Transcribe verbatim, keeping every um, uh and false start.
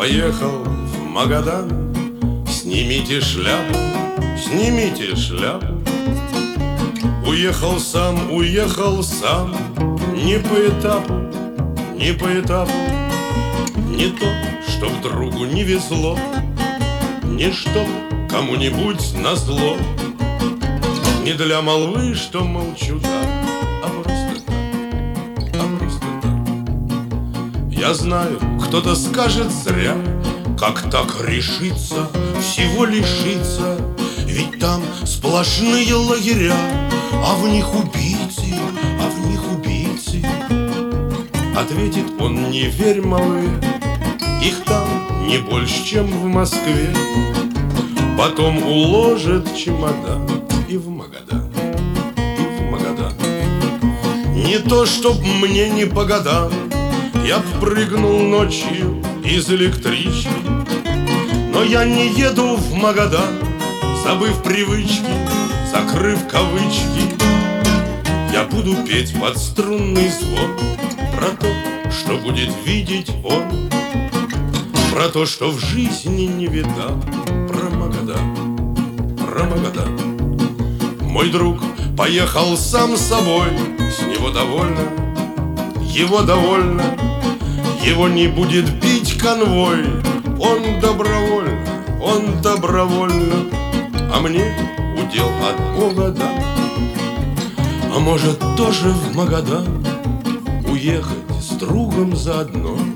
поехал в Магадан. Снимите шляпу, снимите шляпу. Уехал сам, уехал сам. Не по этапу, не по этапу. Не то, чтоб другу не везло, не чтоб кому-нибудь назло. Не для молвы, что молчу так, а просто так, а просто так. Я знаю, кто-то скажет зря, как так решиться, всего лишиться. Ведь там сплошные лагеря, а в них убийцы, а в них убийцы. Ответит он: не верь, малые, их там не больше, чем в Москве. Потом уложит чемодан и в Магадан, и в Магадан. Не то, чтоб мне не по годам, я б прыгнул ночью из электрички. Но я не еду в Магадан, забыв привычки, закрыв кавычки. Я буду петь под струнный звон про то, что будет видеть он, про то, что в жизни не видал, про Магадан, про Магадан. Мой друг поехал сам собой, с него довольно, его довольно. Его не будет бить конвой, он добровольно, он добровольно. А мне удел от Бога дан. А может тоже в Магадан уехать с другом заодно?